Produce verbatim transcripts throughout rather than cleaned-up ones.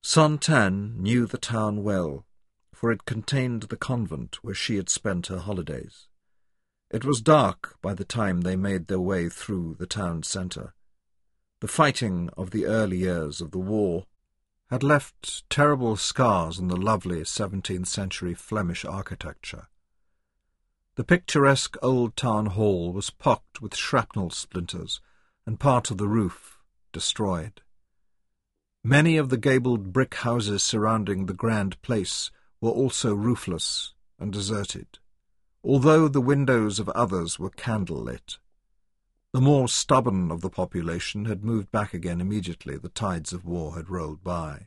San-Tan knew the town well, for it contained the convent where she had spent her holidays. It was dark by the time they made their way through the town centre. The fighting of the early years of the war had left terrible scars on the lovely seventeenth-century Flemish architecture. The picturesque old town hall was pocked with shrapnel splinters, and part of the roof destroyed. Many of the gabled brick houses surrounding the grand place were also roofless and deserted, although the windows of others were candle-lit. The more stubborn of the population had moved back again immediately the tides of war had rolled by.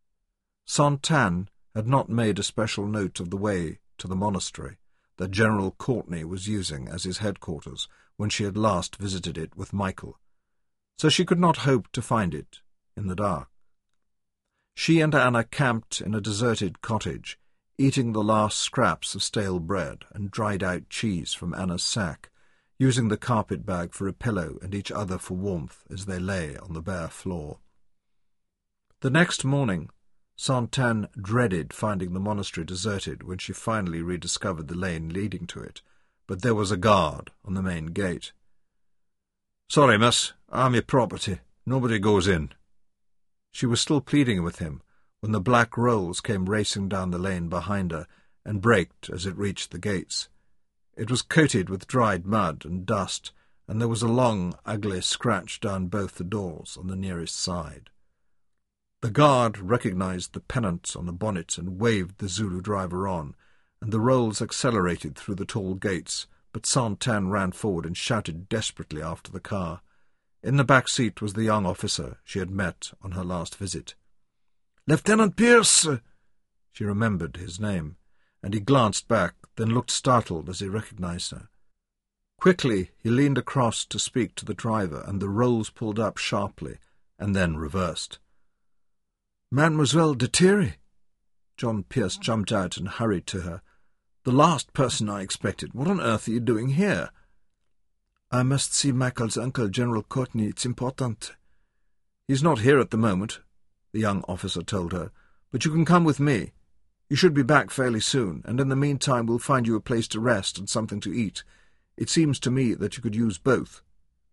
San-Tan had not made a special note of the way to the monastery that General Courtney was using as his headquarters when she had last visited it with Michael, so she could not hope to find it in the dark. She and Anna camped in a deserted cottage, eating the last scraps of stale bread and dried-out cheese from Anna's sack, using the carpet-bag for a pillow and each other for warmth as they lay on the bare floor. The next morning, San-Tan dreaded finding the monastery deserted when she finally rediscovered the lane leading to it, but there was a guard on the main gate. "Sorry, miss, I'm your property. Nobody goes in." She was still pleading with him when the black Rolls came racing down the lane behind her and braked as it reached the gates. It was coated with dried mud and dust, and there was a long, ugly scratch down both the doors on the nearest side. The guard recognized the pennant on the bonnet and waved the Zulu driver on, and the Rolls accelerated through the tall gates, but San-Tan ran forward and shouted desperately after the car. In the back seat was the young officer she had met on her last visit. "Lieutenant Pierce!" She remembered his name, and he glanced back, then looked startled as he recognized her. Quickly he leaned across to speak to the driver, and the Rolls pulled up sharply, and then reversed. "Mademoiselle de Thierry!" John Pierce jumped out and hurried to her. "The last person I expected. What on earth are you doing here?" "I must see Michael's uncle, General Courtney. It's important." "He's not here at the moment," the young officer told her, "but you can come with me. You should be back fairly soon, and in the meantime we'll find you a place to rest and something to eat. It seems to me that you could use both."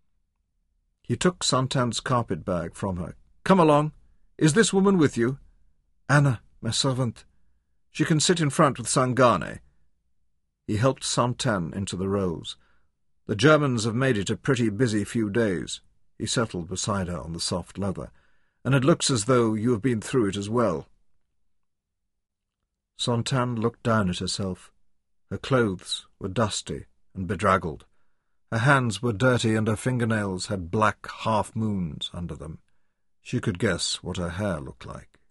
He took San-Tan's carpet-bag from her. "Come along. Is this woman with you?" "Anna, my servant. She can sit in front with Sangane." He helped San-Tan into the Rolls. "The Germans have made it a pretty busy few days." He settled beside her on the soft leather. "And it looks as though you have been through it as well." San-Tan looked down at herself. Her clothes were dusty and bedraggled. Her hands were dirty and her fingernails had black half-moons under them. She could guess what her hair looked like.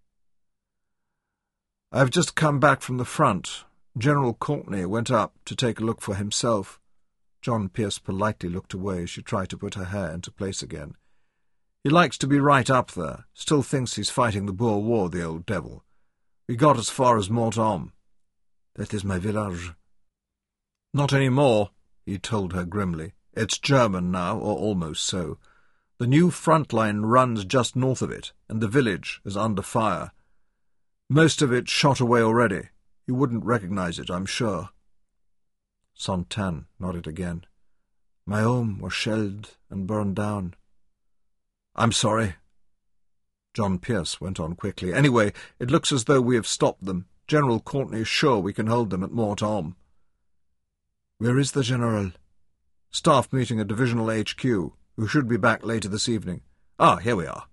"I've just come back from the front. General Courtney went up to take a look for himself." John Pierce politely looked away as she tried to put her hair into place again. "He likes to be right up there. Still thinks he's fighting the Boer War, the old devil. We got as far as Mortehomme." "That is my village." "Not any more," he told her grimly. "It's German now, or almost so. The new front line runs just north of it, and the village is under fire. Most of it shot away already. You wouldn't recognize it, I'm sure." San-Tan nodded again. "My home was shelled and burned down." "I'm sorry." John Pierce went on quickly. "Anyway, it looks as though we have stopped them. General Courtney is sure we can hold them at Mortehomme." "Where is the General?" "Staff meeting at Divisional H Q, who should be back later this evening. Ah, here we are."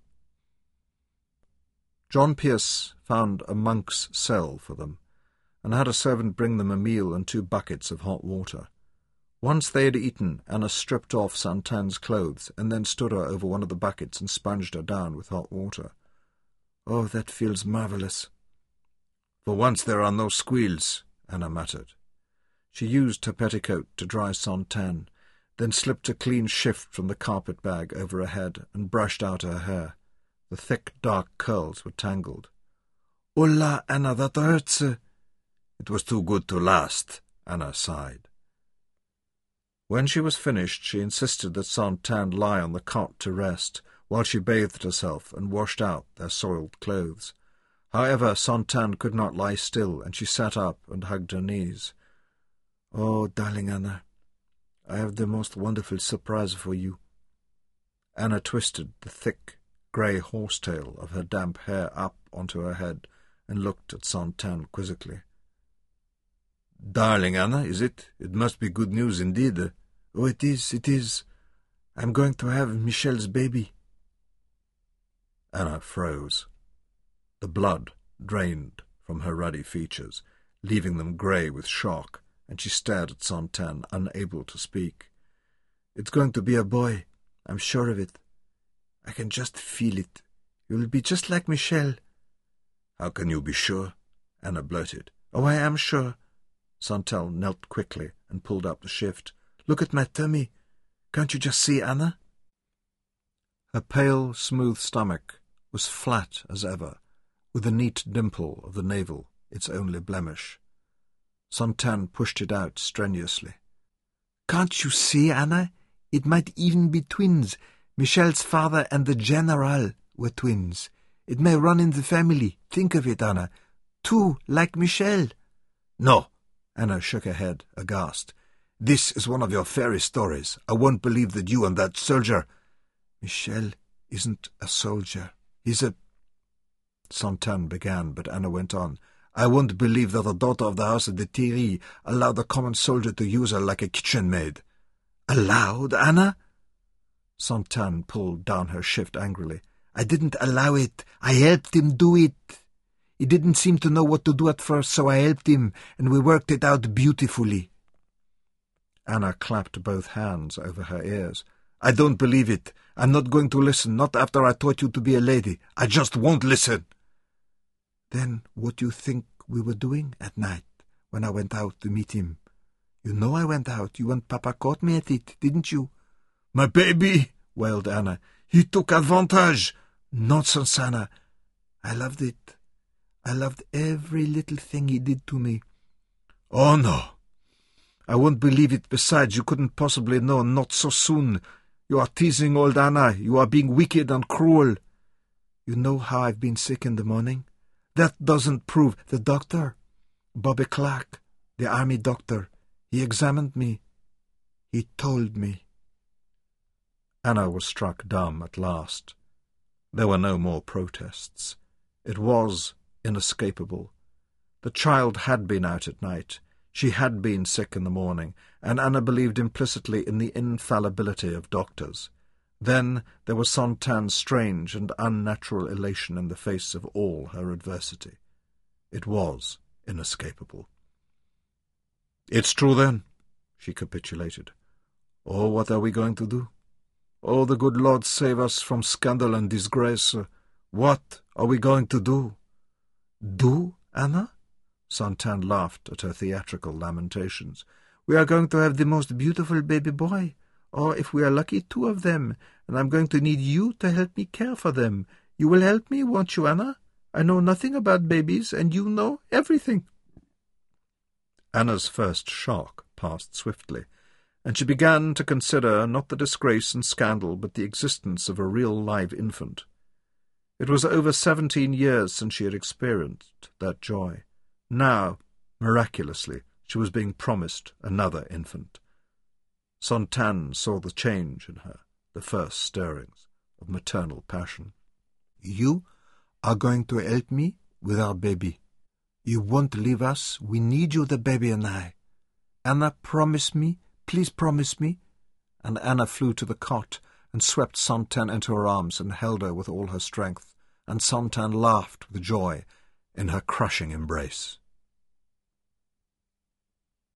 John Pierce found a monk's cell for them, and had a servant bring them a meal and two buckets of hot water. Once they had eaten, Anna stripped off San-Tan's clothes and then stood her over one of the buckets and sponged her down with hot water. "Oh, that feels marvellous." "For once there are no squeals," Anna muttered. She used her petticoat to dry San-Tan, then slipped a clean shift from the carpet-bag over her head and brushed out her hair. The thick, dark curls were tangled. "Ola, Anna, that hurts." "It was too good to last," Anna sighed. When she was finished, she insisted that San-Tan lie on the cot to rest, while she bathed herself and washed out their soiled clothes. However, Santan could not lie still, and she sat up and hugged her knees. "Oh, darling Anna, I have the most wonderful surprise for you." Anna twisted the thick, grey horsetail of her damp hair up onto her head and looked at Santan quizzically. "Darling Anna, is it? It must be good news indeed." "Oh, it is, it is. I'm going to have Michel's baby." Anna froze. The blood drained from her ruddy features, leaving them grey with shock, and she stared at Santan, unable to speak. "It's going to be a boy. I'm sure of it. I can just feel it. You'll be just like Michel." "How can you be sure?" Anna blurted. "Oh, I am sure." Santan knelt quickly and pulled up the shift. "Look at my tummy. Can't you just see, Anna?" Her pale, smooth stomach was flat as ever, with the neat dimple of the navel its only blemish. Santan pushed it out strenuously. "Can't you see, Anna? It might even be twins. Michel's father and the General were twins. It may run in the family. Think of it, Anna. Two, like Michel." "No." Anna shook her head, aghast. "This is one of your fairy stories. I won't believe that you and that soldier—" "Michel isn't a soldier. He's a—" Santan began, but Anna went on. "I won't believe that a daughter of the house of the Thierry allowed a common soldier to use her like a kitchen maid." "Allowed, Anna?" Santan pulled down her shift angrily. "I didn't allow it. I helped him do it. He didn't seem to know what to do at first, so I helped him, and we worked it out beautifully." Anna clapped both hands over her ears. "I don't believe it. I'm not going to listen, not after I taught you to be a lady. I just won't listen." "Then what do you think we were doing at night when I went out to meet him? You know I went out. You and Papa caught me at it, didn't you?" "My baby!" wailed Anna. "He took advantage." "Nonsense, Anna. I loved it. I loved every little thing he did to me." "Oh, no." "I won't believe it. Besides, you couldn't possibly know, not so soon. You are teasing old Anna. You are being wicked and cruel." "You know how I've been sick in the morning? That doesn't prove—" "The doctor, Bobby Clark, the army doctor, he examined me. He told me." Anna was struck dumb at last. There were no more protests. It was inescapable. The child had been out at night. She had been sick in the morning, and Anna believed implicitly in the infallibility of doctors. Then there was Santan's strange and unnatural elation in the face of all her adversity. It was inescapable. "It's true, then," she capitulated. "Oh, what are we going to do? Oh, the good Lord save us from scandal and disgrace. What are we going to do?" "Do, Anna?" Santan laughed at her theatrical lamentations. "We are going to have the most beautiful baby boy, or, if we are lucky, two of them, and I'm going to need you to help me care for them. You will help me, won't you, Anna? I know nothing about babies, and you know everything." Anna's first shock passed swiftly, and she began to consider not the disgrace and scandal, but the existence of a real live infant. It was over seventeen years since she had experienced that joy. Now, miraculously, she was being promised another infant. Santan saw the change in her, the first stirrings of maternal passion. "You are going to help me with our baby. You won't leave us. We need you, the baby and I. Anna, promise me. Please promise me." And Anna flew to the cot and swept Santan into her arms and held her with all her strength, and Santan laughed with joy in her crushing embrace.